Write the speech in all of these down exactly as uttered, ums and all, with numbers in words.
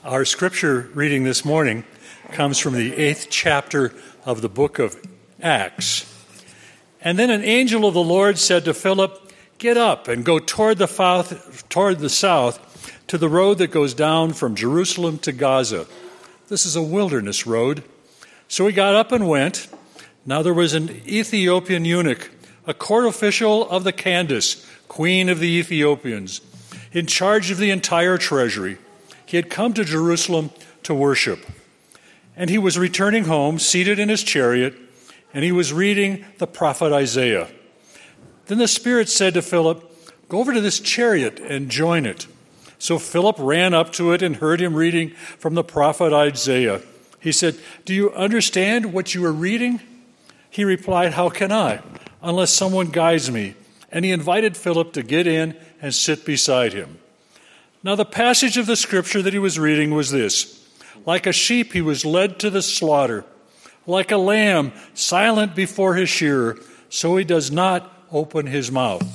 Our scripture reading this morning comes from the eighth chapter of the book of Acts. And then an angel of the Lord said to Philip, "Get up and go toward the south, toward the south to the road that goes down from Jerusalem to Gaza. This is a wilderness road." So he got up and went. Now there was an Ethiopian eunuch, a court official of the Candace, queen of the Ethiopians, in charge of the entire treasury. He had come to Jerusalem to worship. And he was returning home, seated in his chariot, and he was reading the prophet Isaiah. Then the Spirit said to Philip, "Go over to this chariot and join it." So Philip ran up to it and heard him reading from the prophet Isaiah. He said, "Do you understand what you are reading?" He replied, "How can I, unless someone guides me?" And he invited Philip to get in and sit beside him. Now the passage of the scripture that he was reading was this: "Like a sheep he was led to the slaughter. Like a lamb silent before his shearer, so he does not open his mouth."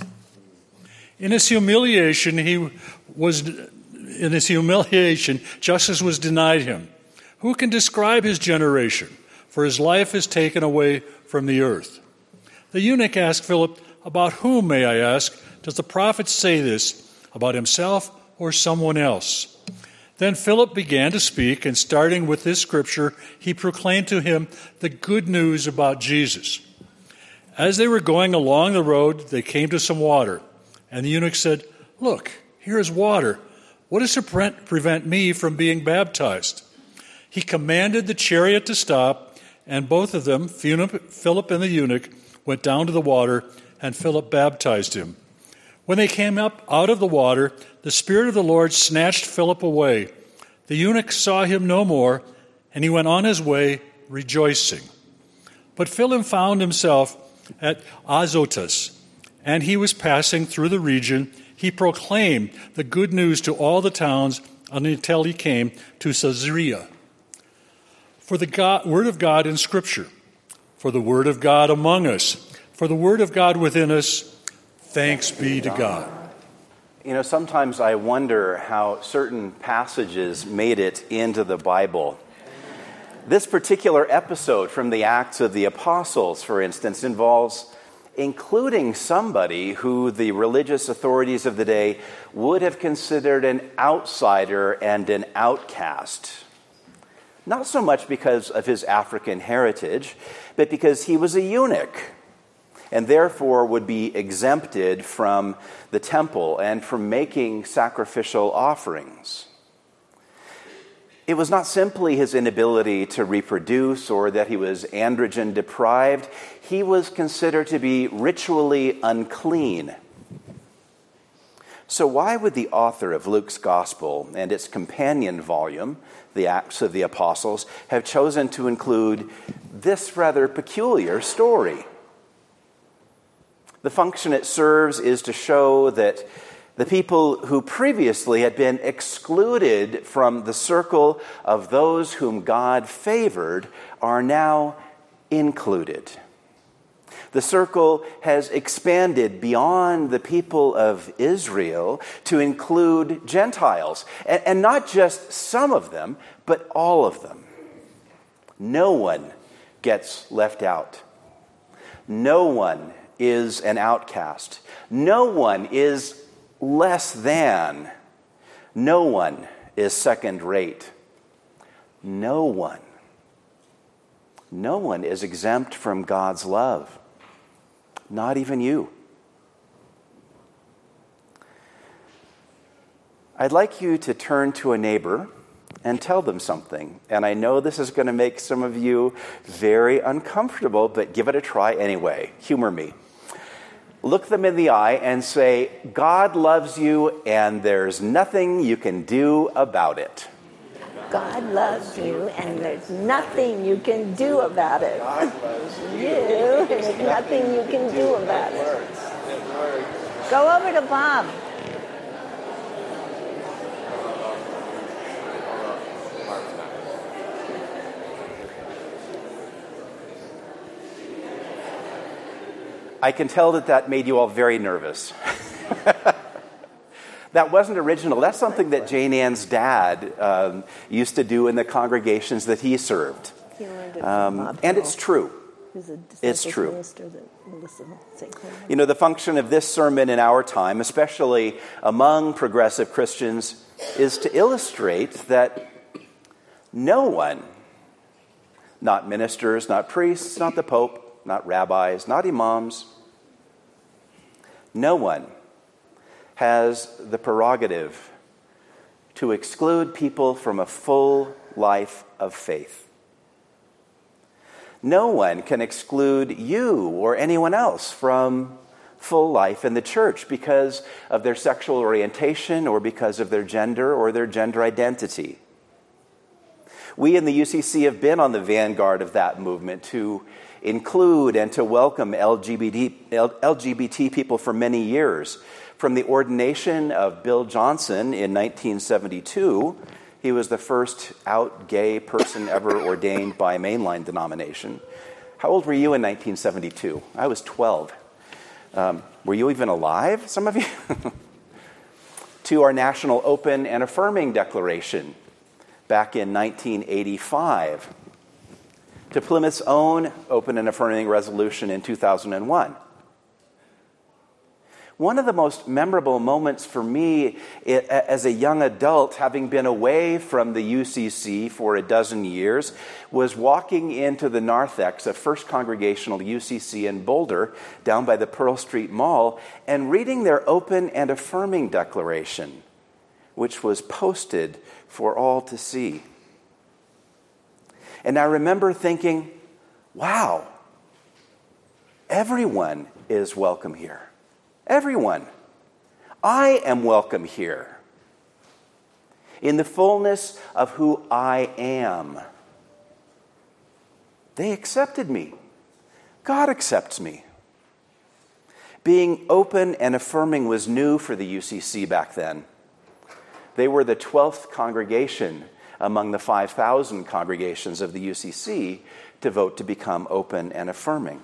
In his humiliation, he was in his humiliation, justice was denied him. Who can describe his generation? For his life is taken away from the earth. The eunuch asked Philip, "About whom, may I ask, does the prophet say this? About himself or someone else?" Then Philip began to speak, and starting with this scripture, he proclaimed to him the good news about Jesus. As they were going along the road, they came to some water. And the eunuch said, "Look, here is water. What is to prevent me from being baptized?" He commanded the chariot to stop, and both of them, Philip and the eunuch, went down to the water, and Philip baptized him. When they came up out of the water, the Spirit of the Lord snatched Philip away. The eunuch saw him no more, and he went on his way rejoicing. But Philip found himself at Azotus, and he was passing through the region. He proclaimed the good news to all the towns until he came to Caesarea. For the God, word of God in Scripture, for the word of God among us, for the word of God within us, thanks be to God. You know, sometimes I wonder how certain passages made it into the Bible. This particular episode from the Acts of the Apostles, for instance, involves including somebody who the religious authorities of the day would have considered an outsider and an outcast. Not so much because of his African heritage, but because he was a eunuch, and therefore would be exempted from the temple and from making sacrificial offerings. It was not simply his inability to reproduce or that he was androgen deprived. He was considered to be ritually unclean. So why would the author of Luke's Gospel and its companion volume, the Acts of the Apostles, have chosen to include this rather peculiar story? The function it serves is to show that the people who previously had been excluded from the circle of those whom God favored are now included. The circle has expanded beyond the people of Israel to include Gentiles, and, and not just some of them, but all of them. No one gets left out. No one is an outcast. No one is less than. No one is second rate. No one. No one is exempt from God's love. Not even you. I'd like you to turn to a neighbor and tell them something. And I know this is going to make some of you very uncomfortable, but give it a try anyway. Humor me. Look them in the eye and say, "God loves you and there's nothing you can do about it." God loves you and there's nothing you can do about it. God loves you and there's nothing you can do about it. Go over to Bob. I can tell that that made you all very nervous. That wasn't original. That's something that Jane Ann's dad um, used to do in the congregations that he served. He learned it from Um, Bob and Hill, it's true. who's a It's disciples true. minister that Melissa Saint Clair had. You know, the function of this sermon in our time, especially among progressive Christians, is to illustrate that no one, not ministers, not priests, not the Pope, not rabbis, not imams, no one has the prerogative to exclude people from a full life of faith. No one can exclude you or anyone else from full life in the church because of their sexual orientation or because of their gender or their gender identity. We in the U C C have been on the vanguard of that movement to include and to welcome L G B T, L G B T people for many years. From the ordination of Bill Johnson in nineteen seventy-two, he was the first out gay person ever ordained by a mainline denomination. How old were you in nineteen seventy-two? I was twelve. Um, were you even alive, some of you? To our National Open and Affirming Declaration back in nineteen eighty-five. To Plymouth's own Open and Affirming Resolution in two thousand one. One of the most memorable moments for me as a young adult, having been away from the U C C for a dozen years, was walking into the narthex of First Congregational U C C in Boulder, down by the Pearl Street Mall, and reading their Open and Affirming Declaration, which was posted for all to see. And I remember thinking, wow, everyone is welcome here. Everyone. I am welcome here. In the fullness of who I am. They accepted me. God accepts me. Being open and affirming was new for the U C C back then. They were the twelfth congregation among the five thousand congregations of the U C C to vote to become open and affirming.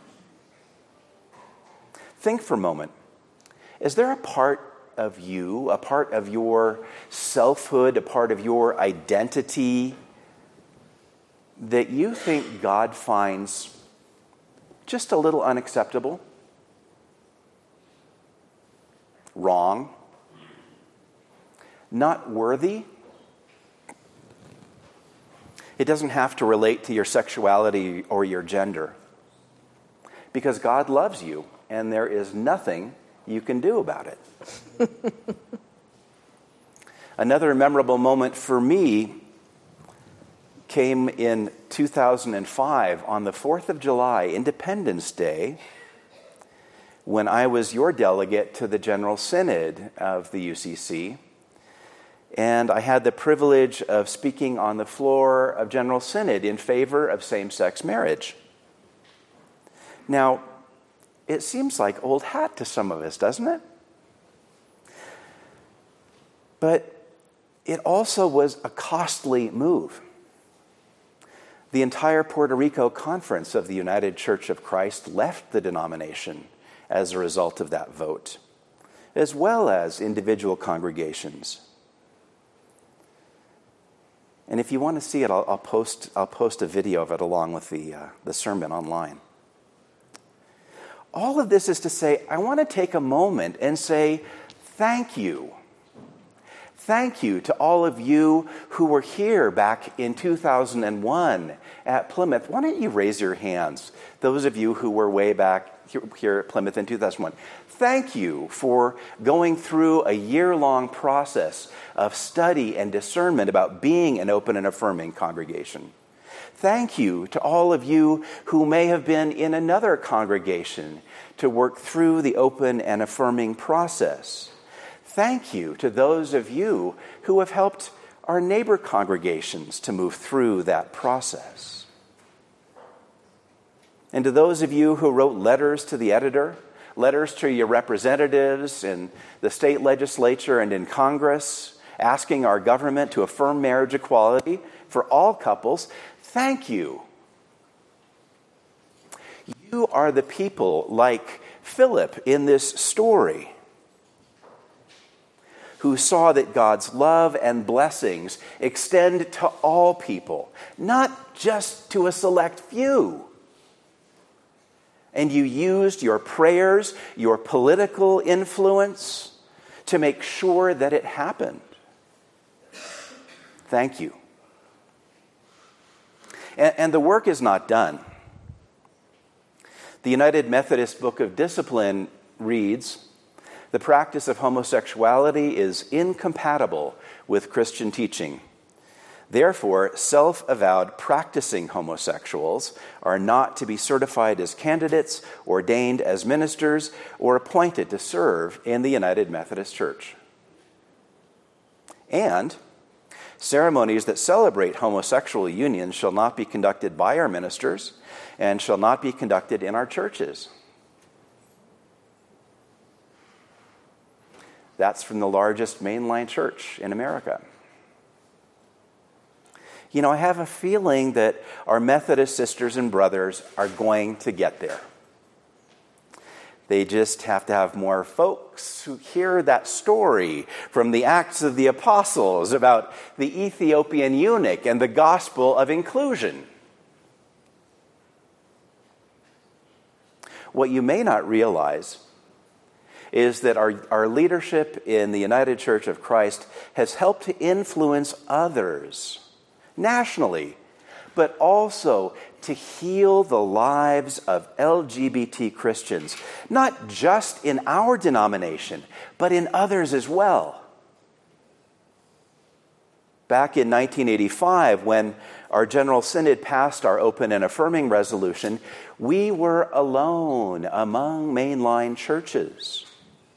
Think for a moment. Is there a part of you, a part of your selfhood, a part of your identity that you think God finds just a little unacceptable? Wrong? Not worthy? It doesn't have to relate to your sexuality or your gender. Because God loves you, and there is nothing you can do about it. Another memorable moment for me came in two thousand five on the fourth of July, Independence Day, when I was your delegate to the General Synod of the U C C. And I had the privilege of speaking on the floor of General Synod in favor of same-sex marriage. Now, it seems like old hat to some of us, doesn't it? But it also was a costly move. The entire Puerto Rico Conference of the United Church of Christ left the denomination as a result of that vote, as well as individual congregations. And if you want to see it, I'll, I'll post I'll post a video of it along with the uh, the sermon online. All of this is to say, I want to take a moment and say thank you. Thank you to all of you who were here back in two thousand one at Plymouth. Why don't you raise your hands, those of you who were way back here, here at Plymouth in two thousand one. Thank you for going through a year-long process of study and discernment about being an open and affirming congregation. Thank you to all of you who may have been in another congregation to work through the open and affirming process. Thank you to those of you who have helped our neighbor congregations to move through that process. And to those of you who wrote letters to the editor, letters to your representatives in the state legislature and in Congress, asking our government to affirm marriage equality for all couples, thank you. You are the people like Philip in this story, who saw that God's love and blessings extend to all people, not just to a select few. And you used your prayers, your political influence to make sure that it happened. Thank you. And, and the work is not done. The United Methodist Book of Discipline reads, "The practice of homosexuality is incompatible with Christian teaching. Therefore, self-avowed practicing homosexuals are not to be certified as candidates, ordained as ministers, or appointed to serve in the United Methodist Church. And ceremonies that celebrate homosexual unions shall not be conducted by our ministers and shall not be conducted in our churches." That's from the largest mainline church in America. You know, I have a feeling that our Methodist sisters and brothers are going to get there. They just have to have more folks who hear that story from the Acts of the Apostles about the Ethiopian eunuch and the gospel of inclusion. What you may not realize is that our, our leadership in the United Church of Christ has helped to influence others nationally, but also to heal the lives of L G B T Christians, not just in our denomination, but in others as well. Back in nineteen eighty-five, when our General Synod passed our open and affirming resolution, we were alone among mainline churches.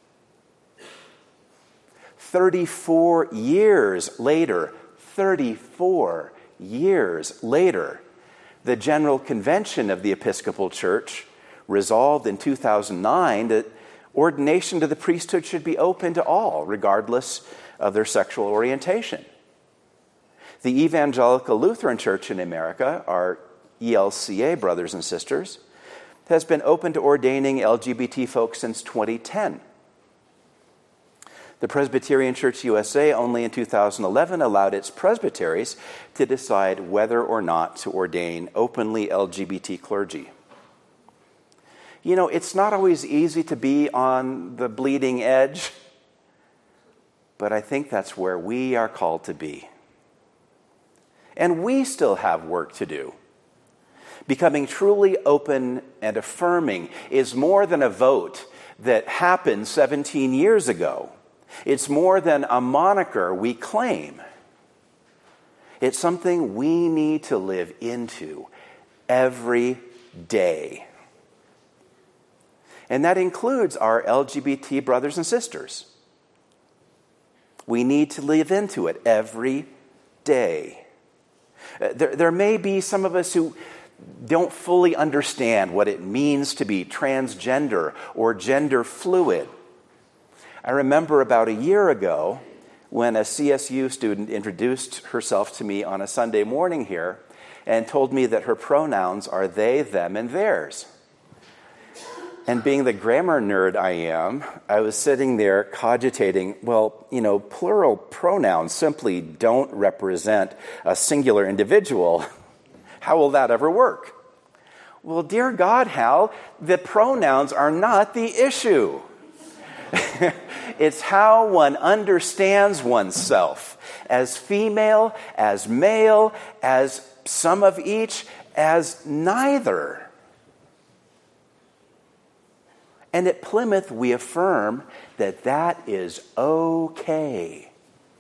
thirty-four years later, thirty-four years later, the General Convention of the Episcopal Church resolved in two thousand nine that ordination to the priesthood should be open to all, regardless of their sexual orientation. The Evangelical Lutheran Church in America, our E L C A brothers and sisters, has been open to ordaining L G B T folks since twenty ten. The Presbyterian Church U S A only in two thousand eleven allowed its presbyteries to decide whether or not to ordain openly L G B T clergy. You know, it's not always easy to be on the bleeding edge, but I think that's where we are called to be. And we still have work to do. Becoming truly open and affirming is more than a vote that happened seventeen years ago. It's more than a moniker we claim. It's something we need to live into every day. And that includes our L G B T brothers and sisters. We need to live into it every day. There, there may be some of us who don't fully understand what it means to be transgender or gender fluid. I remember about a year ago when a C S U student introduced herself to me on a Sunday morning here and told me that her pronouns are they, them, and theirs. And being the grammar nerd I am, I was sitting there cogitating, well, you know, plural pronouns simply don't represent a singular individual. How will that ever work? Well, dear God, Hal, the pronouns are not the issue. It's how one understands oneself as female, as male, as some of each, as neither. And at Plymouth, we affirm that that is okay.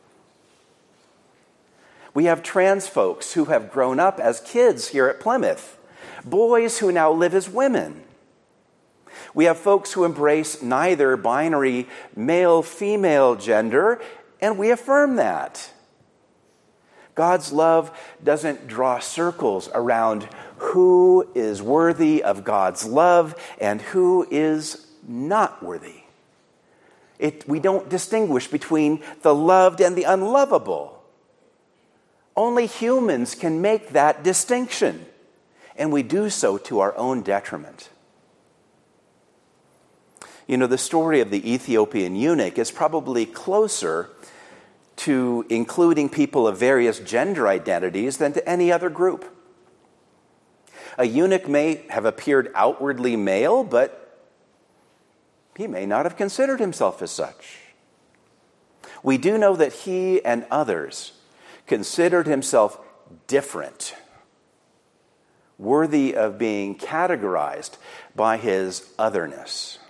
We have trans folks who have grown up as kids here at Plymouth, boys who now live as women. We have folks who embrace neither binary male-female gender, and we affirm that. God's love doesn't draw circles around who is worthy of God's love and who is not worthy. It, we don't distinguish between the loved and the unlovable. Only humans can make that distinction, and we do so to our own detriment. You know, the story of the Ethiopian eunuch is probably closer to including people of various gender identities than to any other group. A eunuch may have appeared outwardly male, but he may not have considered himself as such. We do know that he and others considered himself different, worthy of being categorized by his otherness.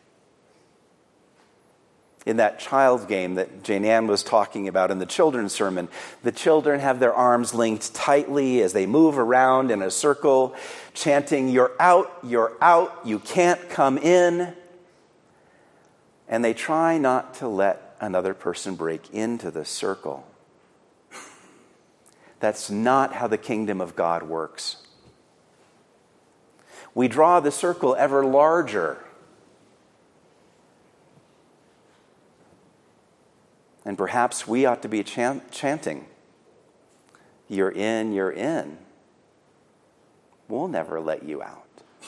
In that child's game that Jane Ann was talking about in the children's sermon, the children have their arms linked tightly as they move around in a circle, chanting, "You're out, you're out, you can't come in." And they try not to let another person break into the circle. That's not how the kingdom of God works. We draw the circle ever larger. And perhaps we ought to be chant- chanting, "You're in, you're in. We'll never let you out."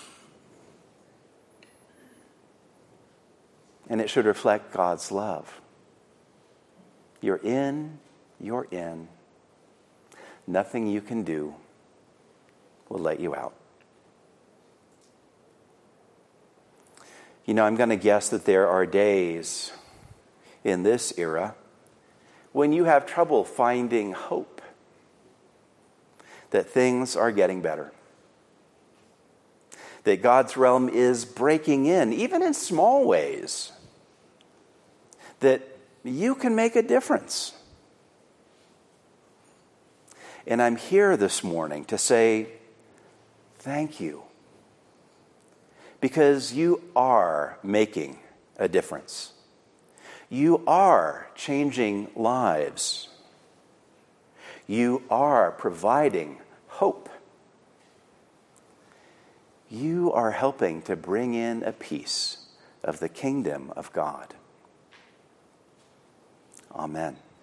And it should reflect God's love. You're in, you're in. Nothing you can do will let you out. You know, I'm going to guess that there are days in this era when you have trouble finding hope that things are getting better, that God's realm is breaking in, even in small ways, that you can make a difference. And I'm here this morning to say thank you, because you are making a difference. You are changing lives. You are providing hope. You are helping to bring in a piece of the kingdom of God. Amen.